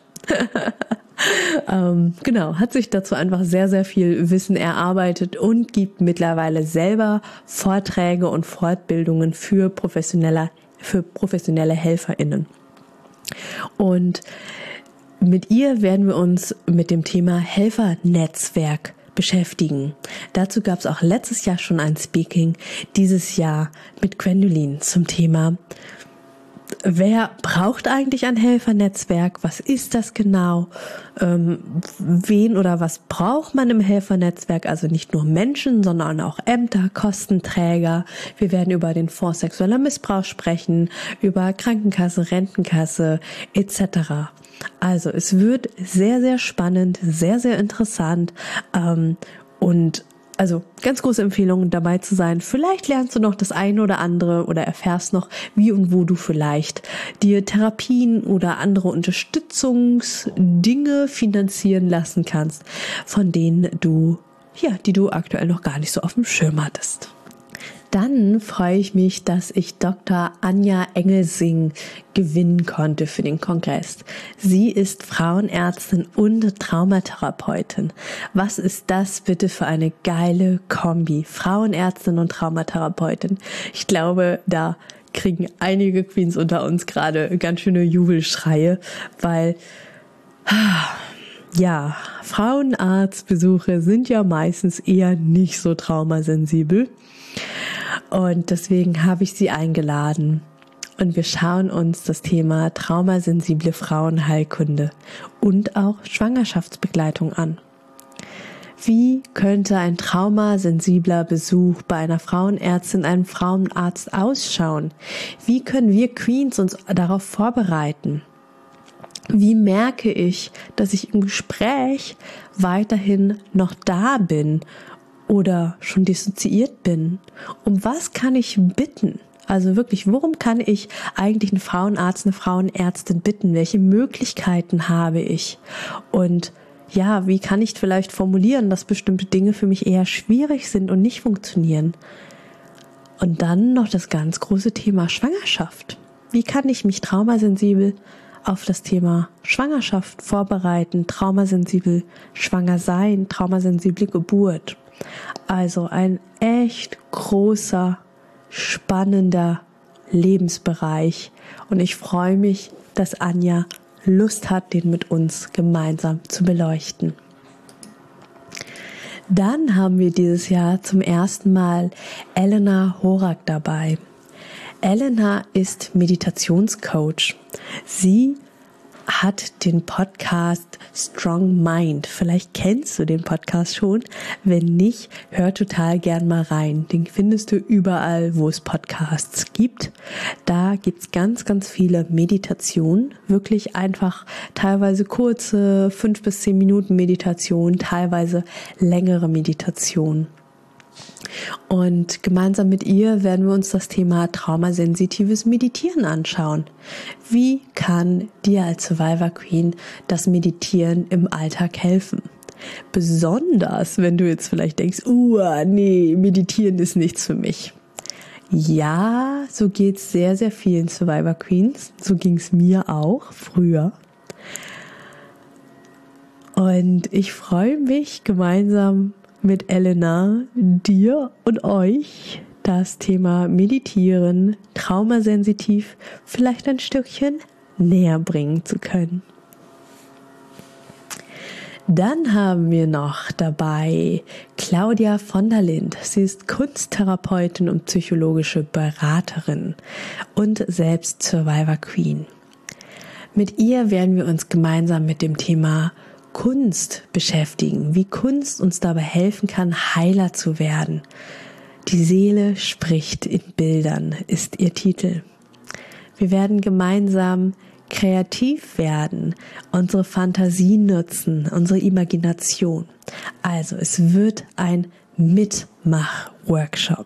A: ähm, genau, hat sich dazu einfach sehr, sehr viel Wissen erarbeitet und gibt mittlerweile selber Vorträge und Fortbildungen für professionelle, für professionelle HelferInnen. Und mit ihr werden wir uns mit dem Thema Helfernetzwerk beschäftigen. Dazu gab es auch letztes Jahr schon ein Speaking, dieses Jahr mit Gwendolyn zum Thema: Wer braucht eigentlich ein Helfernetzwerk? Was ist das genau? Ähm, wen oder was braucht man im Helfernetzwerk? Also nicht nur Menschen, sondern auch Ämter, Kostenträger. Wir werden über den Fonds sexueller Missbrauch sprechen, über Krankenkasse, Rentenkasse et cetera. Also es wird sehr, sehr spannend, sehr, sehr interessant ähm, und also ganz große Empfehlung, dabei zu sein. Vielleicht lernst du noch das eine oder andere oder erfährst noch, wie und wo du vielleicht dir Therapien oder andere Unterstützungsdinge finanzieren lassen kannst, von denen du, ja, die du aktuell noch gar nicht so auf dem Schirm hattest. Dann freue ich mich, dass ich Doktor Anja Engelsing gewinnen konnte für den Kongress. Sie ist Frauenärztin und Traumatherapeutin. Was ist das bitte für eine geile Kombi? Frauenärztin und Traumatherapeutin. Ich glaube, da kriegen einige Queens unter uns gerade ganz schöne Jubelschreie, weil ja, Frauenarztbesuche sind ja meistens eher nicht so traumasensibel. Und deswegen habe ich sie eingeladen. Und wir schauen uns das Thema traumasensible Frauenheilkunde und auch Schwangerschaftsbegleitung an. Wie könnte ein traumasensibler Besuch bei einer Frauenärztin, einem Frauenarzt ausschauen? Wie können wir Queens uns darauf vorbereiten? Wie merke ich, dass ich im Gespräch weiterhin noch da bin oder schon dissoziiert bin? Um was kann ich bitten? Also wirklich, worum kann ich eigentlich einen Frauenarzt, eine Frauenärztin bitten? Welche Möglichkeiten habe ich? Und ja, wie kann ich vielleicht formulieren, dass bestimmte Dinge für mich eher schwierig sind und nicht funktionieren? Und dann noch das ganz große Thema Schwangerschaft. Wie kann ich mich traumasensibel auf das Thema Schwangerschaft vorbereiten, traumasensibel schwanger sein, traumasensible Geburt? Also ein echt großer, spannender Lebensbereich. Und ich freue mich, dass Anja Lust hat, den mit uns gemeinsam zu beleuchten. Dann haben wir dieses Jahr zum ersten Mal Elena Horak dabei. Elena ist Meditationscoach. Sie hat den Podcast Strong Mind. Vielleicht kennst du den Podcast schon. Wenn nicht, hör total gern mal rein. Den findest du überall, wo es Podcasts gibt. Da gibt's ganz, ganz viele Meditationen. Wirklich einfach teilweise kurze, fünf bis zehn Minuten Meditation, teilweise längere Meditationen. Und gemeinsam mit ihr werden wir uns das Thema traumasensitives Meditieren anschauen. Wie kann dir als Survivor Queen das Meditieren im Alltag helfen? Besonders, wenn du jetzt vielleicht denkst, uh, nee, Meditieren ist nichts für mich. Ja, so geht's sehr, sehr vielen Survivor Queens. So ging's mir auch früher. Und ich freue mich gemeinsam mit Elena, dir und euch das Thema Meditieren, traumasensitiv, vielleicht ein Stückchen näher bringen zu können. Dann haben wir noch dabei Claudia von der Lind. Sie ist Kunsttherapeutin und psychologische Beraterin und selbst Survivor Queen. Mit ihr werden wir uns gemeinsam mit dem Thema Kunst beschäftigen, wie Kunst uns dabei helfen kann, heiler zu werden. Die Seele spricht in Bildern, ist ihr Titel. Wir werden gemeinsam kreativ werden, unsere Fantasie nutzen, unsere Imagination. Also es wird ein Mitmach-Workshop.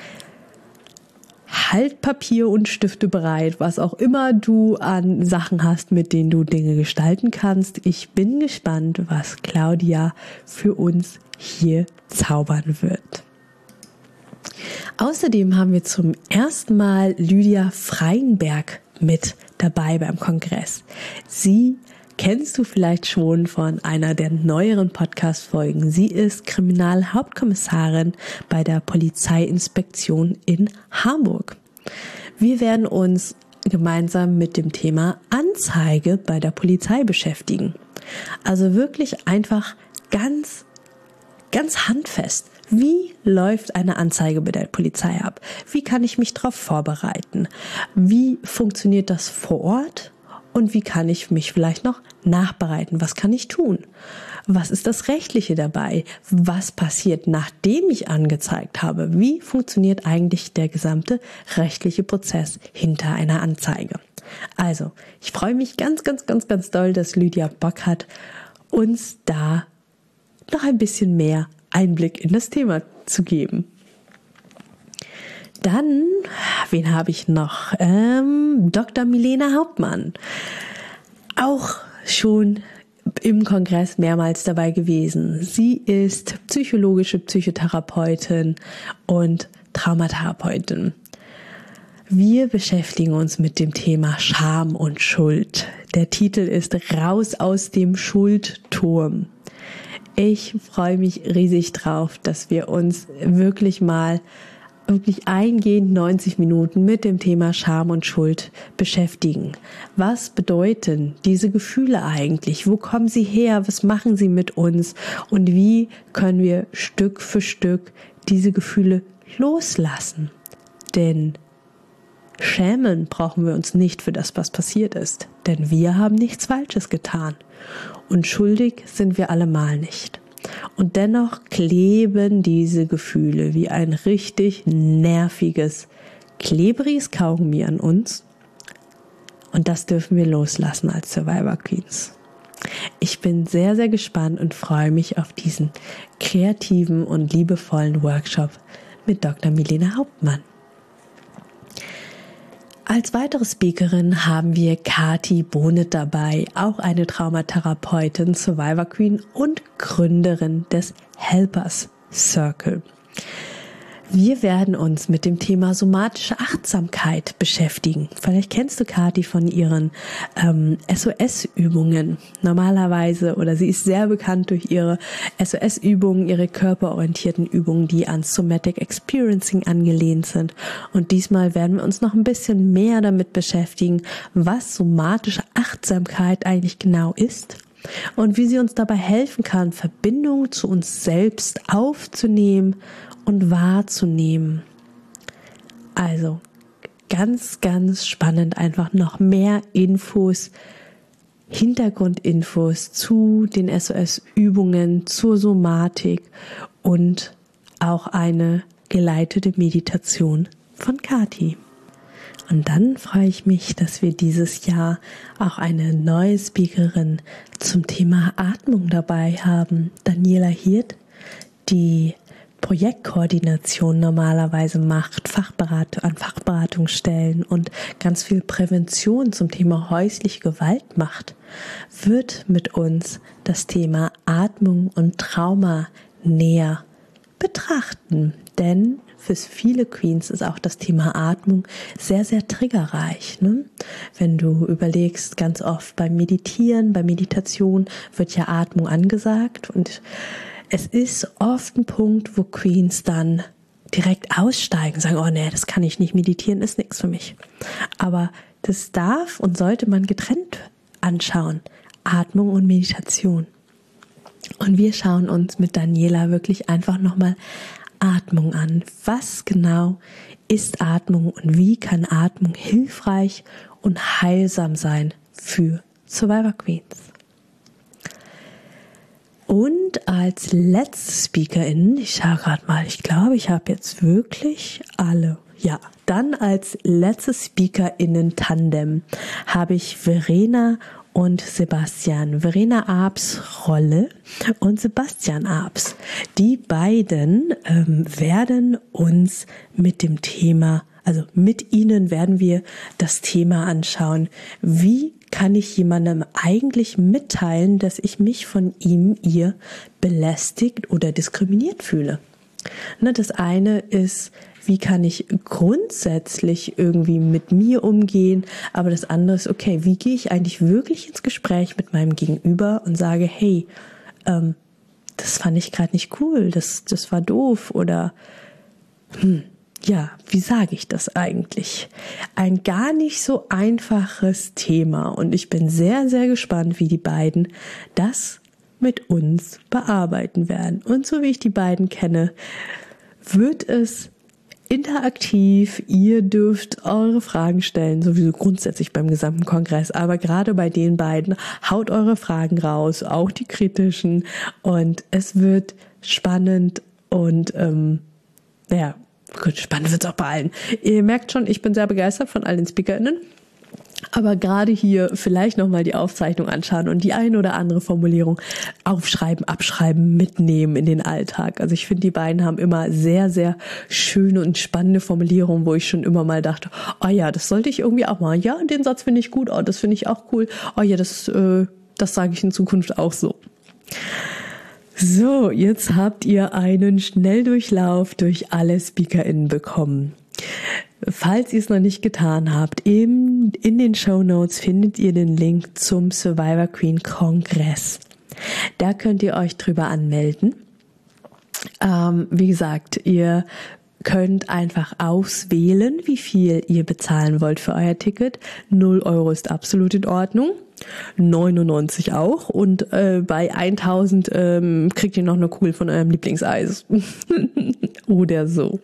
A: Halt Papier und Stifte bereit, was auch immer du an Sachen hast, mit denen du Dinge gestalten kannst. Ich bin gespannt, was Claudia für uns hier zaubern wird. Außerdem haben wir zum ersten Mal Lydia Freienberg mit dabei beim Kongress. Sie kennst du vielleicht schon von einer der neueren Podcast-Folgen. Sie ist Kriminalhauptkommissarin bei der Polizeiinspektion in Hamburg. Wir werden uns gemeinsam mit dem Thema Anzeige bei der Polizei beschäftigen. Also wirklich einfach ganz, ganz handfest. Wie läuft eine Anzeige bei der Polizei ab? Wie kann ich mich darauf vorbereiten? Wie funktioniert das vor Ort? Und wie kann ich mich vielleicht noch nachbereiten? Was kann ich tun? Was ist das Rechtliche dabei? Was passiert, nachdem ich angezeigt habe? Wie funktioniert eigentlich der gesamte rechtliche Prozess hinter einer Anzeige? Also, ich freue mich ganz, ganz, ganz, ganz doll, dass Lydia Bock hat, uns da noch ein bisschen mehr Einblick in das Thema zu geben. Dann, wen habe ich noch? Ähm, Doktor Milena Hauptmann. Auch schon im Kongress mehrmals dabei gewesen. Sie ist psychologische Psychotherapeutin und Traumatherapeutin. Wir beschäftigen uns mit dem Thema Scham und Schuld. Der Titel ist Raus aus dem Schuldturm. Ich freue mich riesig drauf, dass wir uns wirklich mal wirklich eingehend neunzig Minuten mit dem Thema Scham und Schuld beschäftigen. Was bedeuten diese Gefühle eigentlich? Wo kommen sie her? Was machen sie mit uns? Und wie können wir Stück für Stück diese Gefühle loslassen? Denn schämen brauchen wir uns nicht für das, was passiert ist. Denn wir haben nichts Falsches getan. Und schuldig sind wir allemal nicht. Und dennoch kleben diese Gefühle wie ein richtig nerviges, klebriges Kaugummi an uns. Und das dürfen wir loslassen als Survivor Queens. Ich bin sehr, sehr gespannt und freue mich auf diesen kreativen und liebevollen Workshop mit Doktor Milena Hauptmann. Als weitere Speakerin haben wir Kati Bonet dabei, auch eine Traumatherapeutin, Survivor Queen und Gründerin des Helpers Circle. Wir werden uns mit dem Thema somatische Achtsamkeit beschäftigen. Vielleicht kennst du Kati von ihren ähm, S O S-Übungen. Normalerweise, oder sie ist sehr bekannt durch ihre S O S-Übungen, ihre körperorientierten Übungen, die an Somatic Experiencing angelehnt sind. Und diesmal werden wir uns noch ein bisschen mehr damit beschäftigen, was somatische Achtsamkeit eigentlich genau ist und wie sie uns dabei helfen kann, Verbindung zu uns selbst aufzunehmen und wahrzunehmen. Also ganz, ganz spannend, einfach noch mehr Infos Hintergrundinfos zu den S O S-Übungen, zur Somatik und auch eine geleitete Meditation von Kati. Und dann freue ich mich, dass wir dieses Jahr auch eine neue Speakerin zum Thema Atmung dabei haben. Daniela Hirt, die Projektkoordination normalerweise macht, Fachberatung an Fachberatungsstellen und ganz viel Prävention zum Thema häusliche Gewalt macht, wird mit uns das Thema Atmung und Trauma näher betrachten. Denn für viele Queens ist auch das Thema Atmung sehr, sehr triggerreich. Ne? Wenn du überlegst, ganz oft beim Meditieren, bei Meditation wird ja Atmung angesagt und es ist oft ein Punkt, wo Queens dann direkt aussteigen, sagen, oh nee, das kann ich nicht, meditieren ist nichts für mich. Aber das darf und sollte man getrennt anschauen, Atmung und Meditation. Und wir schauen uns mit Daniela wirklich einfach nochmal Atmung an. Was genau ist Atmung und wie kann Atmung hilfreich und heilsam sein für Survivor Queens? Und als letzte Speakerin, ich schaue gerade mal, ich glaube, ich habe jetzt wirklich alle. Ja, dann als letzte SpeakerInnen-Tandem habe ich Verena und Sebastian, Verena Arps Rolle und Sebastian Arps. Die beiden ähm, werden uns mit dem Thema, also mit ihnen werden wir das Thema anschauen, wie kann ich jemandem eigentlich mitteilen, dass ich mich von ihm, ihr belästigt oder diskriminiert fühle. Ne, das eine ist, wie kann ich grundsätzlich irgendwie mit mir umgehen, aber das andere ist, okay, wie gehe ich eigentlich wirklich ins Gespräch mit meinem Gegenüber und sage, hey, ähm, das fand ich gerade nicht cool, das, das war doof oder hm, ja, wie sage ich das eigentlich? Ein gar nicht so einfaches Thema und ich bin sehr, sehr gespannt, wie die beiden das mit uns bearbeiten werden. Und so wie ich die beiden kenne, wird es interaktiv. Ihr dürft eure Fragen stellen, sowieso grundsätzlich beim gesamten Kongress, aber gerade bei den beiden haut eure Fragen raus, auch die kritischen, und es wird spannend und ähm, ja, gut, spannend wird es auch bei allen. Ihr merkt schon, ich bin sehr begeistert von allen SpeakerInnen. Aber gerade hier vielleicht nochmal die Aufzeichnung anschauen und die eine oder andere Formulierung aufschreiben, abschreiben, mitnehmen in den Alltag. Also ich finde, die beiden haben immer sehr, sehr schöne und spannende Formulierungen, wo ich schon immer mal dachte, oh ja, das sollte ich irgendwie auch mal. Ja, den Satz finde ich gut, oh, das finde ich auch cool. Oh ja, das, äh, das sage ich in Zukunft auch so. So, jetzt habt ihr einen Schnelldurchlauf durch alle SpeakerInnen bekommen. Falls ihr es noch nicht getan habt, in, in den Shownotes findet ihr den Link zum Survivor Queen Kongress. Da könnt ihr euch drüber anmelden. Ähm, wie gesagt, ihr könnt einfach auswählen, wie viel ihr bezahlen wollt für euer Ticket. null Euro ist absolut in Ordnung. neunundneunzig auch. Und äh, bei tausend ähm, kriegt ihr noch eine Kugel von eurem Lieblingseis. Oder so.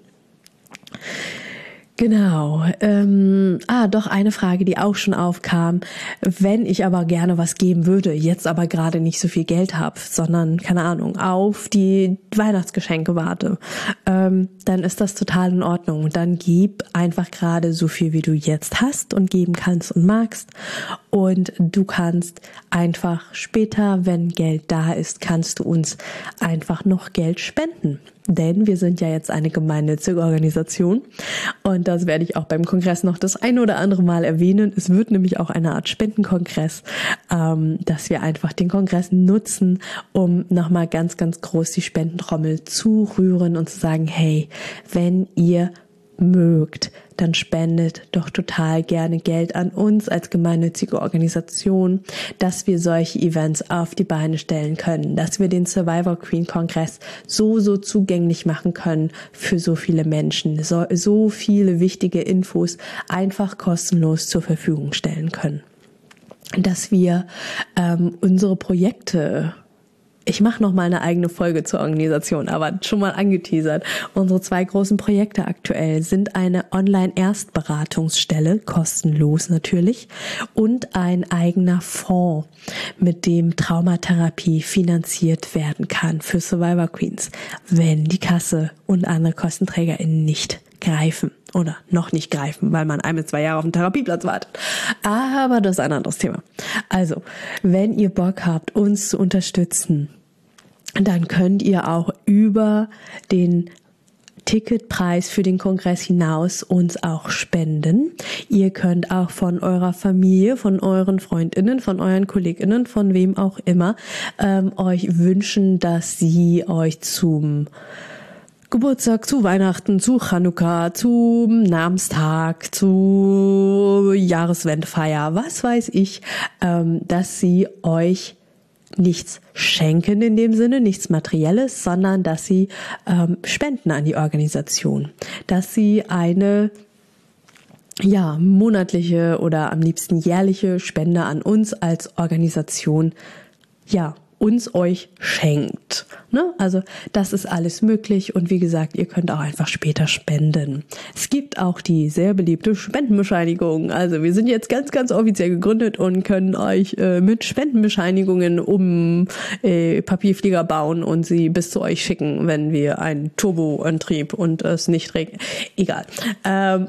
A: Genau. Ähm, ah, doch eine Frage, die auch schon aufkam. Wenn ich aber gerne was geben würde, jetzt aber gerade nicht so viel Geld habe, sondern, keine Ahnung, auf die Weihnachtsgeschenke warte, ähm, dann ist das total in Ordnung. Dann gib einfach gerade so viel, wie du jetzt hast und geben kannst und magst. Und du kannst einfach später, wenn Geld da ist, kannst du uns einfach noch Geld spenden. Denn wir sind ja jetzt eine gemeinnützige Organisation und das werde ich auch beim Kongress noch das ein oder andere Mal erwähnen. Es wird nämlich auch eine Art Spendenkongress, ähm, dass wir einfach den Kongress nutzen, um nochmal ganz, ganz groß die Spendentrommel zu rühren und zu sagen, hey, wenn ihr mögt, dann spendet doch total gerne Geld an uns als gemeinnützige Organisation, dass wir solche Events auf die Beine stellen können, dass wir den Survivor Queen Kongress so, so zugänglich machen können für so viele Menschen, so, so viele wichtige Infos einfach kostenlos zur Verfügung stellen können. Dass wir ähm, unsere Projekte Ich mache noch mal eine eigene Folge zur Organisation, aber schon mal angeteasert. Unsere zwei großen Projekte aktuell sind eine Online-Erstberatungsstelle, kostenlos natürlich, und ein eigener Fonds, mit dem Traumatherapie finanziert werden kann für Survivor Queens, wenn die Kasse und andere KostenträgerInnen nicht greifen oder noch nicht greifen, weil man ein bis zwei Jahre auf den Therapieplatz wartet. Aber das ist ein anderes Thema. Also, wenn ihr Bock habt, uns zu unterstützen, dann könnt ihr auch über den Ticketpreis für den Kongress hinaus uns auch spenden. Ihr könnt auch von eurer Familie, von euren FreundInnen, von euren KollegInnen, von wem auch immer, ähm, euch wünschen, dass sie euch zum Geburtstag, zu Weihnachten, zu Chanukka, zum Namenstag, zu Jahreswendfeier, was weiß ich, ähm, dass sie euch nichts schenken in dem Sinne, nichts Materielles, sondern dass sie ähm, spenden an die Organisation, dass sie eine ja monatliche oder am liebsten jährliche Spende an uns als Organisation ja uns euch schenkt. Ne? Also das ist alles möglich und wie gesagt, ihr könnt auch einfach später spenden. Es gibt auch die sehr beliebte Spendenbescheinigung. Also wir sind jetzt ganz, ganz offiziell gegründet und können euch äh, mit Spendenbescheinigungen um äh, Papierflieger bauen und sie bis zu euch schicken, wenn wir einen Turboantrieb und es nicht regnet. Egal. Ähm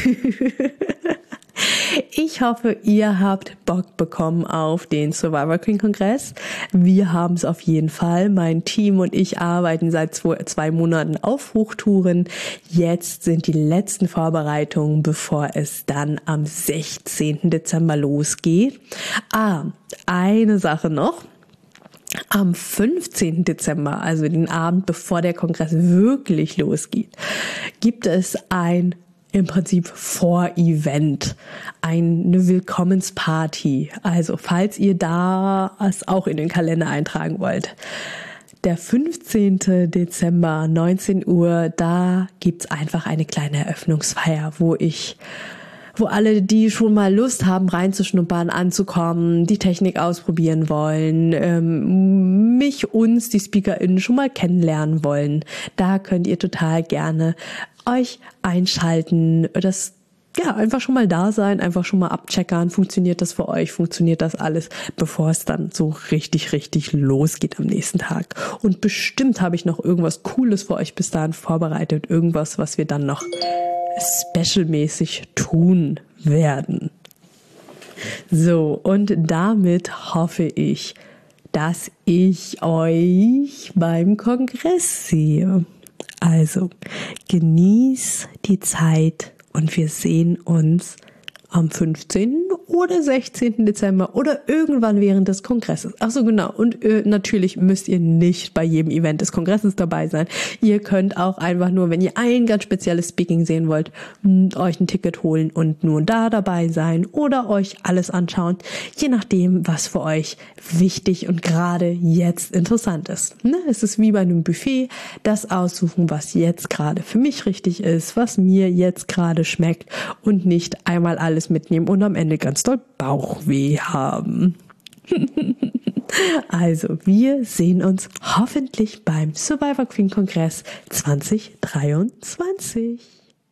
A: Ich hoffe, ihr habt Bock bekommen auf den Survivor Queen Kongress. Wir haben es auf jeden Fall. Mein Team und ich arbeiten seit zwei, zwei Monaten auf Hochtouren. Jetzt sind die letzten Vorbereitungen, bevor es dann am sechzehnten Dezember losgeht. Ah, eine Sache noch. Am fünfzehnten Dezember, also den Abend, bevor der Kongress wirklich losgeht, gibt es ein im Prinzip Vor-Event, eine Willkommensparty. Also falls ihr da es auch in den Kalender eintragen wollt. Der fünfzehnten Dezember, neunzehn Uhr, da gibt's einfach eine kleine Eröffnungsfeier, wo ich wo alle, die schon mal Lust haben, reinzuschnuppern, anzukommen, die Technik ausprobieren wollen, ähm, mich, uns, die SpeakerInnen schon mal kennenlernen wollen, da könnt ihr total gerne euch einschalten, das ja einfach schon mal da sein, einfach schon mal abcheckern, funktioniert das für euch, funktioniert das alles, bevor es dann so richtig, richtig losgeht am nächsten Tag. Und bestimmt habe ich noch irgendwas Cooles für euch bis dahin vorbereitet, irgendwas, was wir dann noch specialmäßig tun werden. So, und damit hoffe ich, dass ich euch beim Kongress sehe. Also, genieß die Zeit und wir sehen uns am fünfzehnten oder sechzehnten Dezember oder irgendwann während des Kongresses. Ach so, genau. Und äh, natürlich müsst ihr nicht bei jedem Event des Kongresses dabei sein. Ihr könnt auch einfach nur, wenn ihr ein ganz spezielles Speaking sehen wollt, euch ein Ticket holen und nur da dabei sein oder euch alles anschauen, je nachdem, was für euch wichtig und gerade jetzt interessant ist. Ne? Es ist wie bei einem Buffet, das aussuchen, was jetzt gerade für mich richtig ist, was mir jetzt gerade schmeckt und nicht einmal alles mitnehmen und am Ende ganz doll Bauchweh haben. Also, wir sehen uns hoffentlich beim Survivor Queen Kongress zwanzig dreiundzwanzig.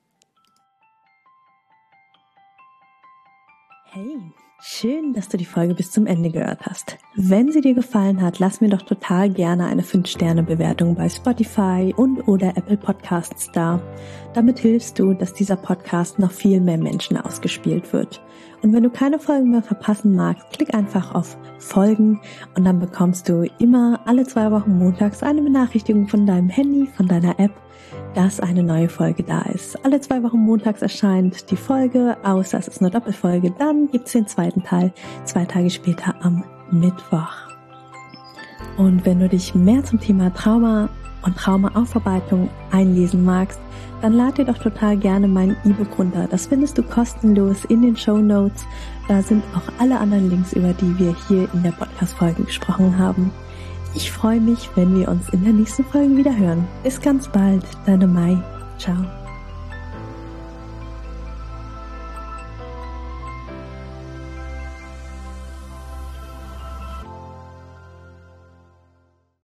A: Hey, schön, dass du die Folge bis zum Ende gehört hast. Wenn sie dir gefallen hat, lass mir doch total gerne eine fünf Sterne Bewertung bei Spotify und oder Apple Podcasts da. Damit hilfst du, dass dieser Podcast noch viel mehr Menschen ausgespielt wird. Und wenn du keine Folgen mehr verpassen magst, klick einfach auf Folgen und dann bekommst du immer alle zwei Wochen montags eine Benachrichtigung von deinem Handy, von deiner App, dass eine neue Folge da ist. Alle zwei Wochen montags erscheint die Folge, außer es ist eine Doppelfolge. Dann gibt's den zweiten Teil, zwei Tage später am Mittwoch. Und wenn du dich mehr zum Thema Trauma und Traumaaufarbeitung einlesen magst, dann lad dir doch total gerne mein E-Book runter. Das findest du kostenlos in den Shownotes. Da sind auch alle anderen Links, über die wir hier in der Podcast-Folge gesprochen haben. Ich freue mich, wenn wir uns in der nächsten Folge wieder hören. Bis ganz bald, deine Mai. Ciao.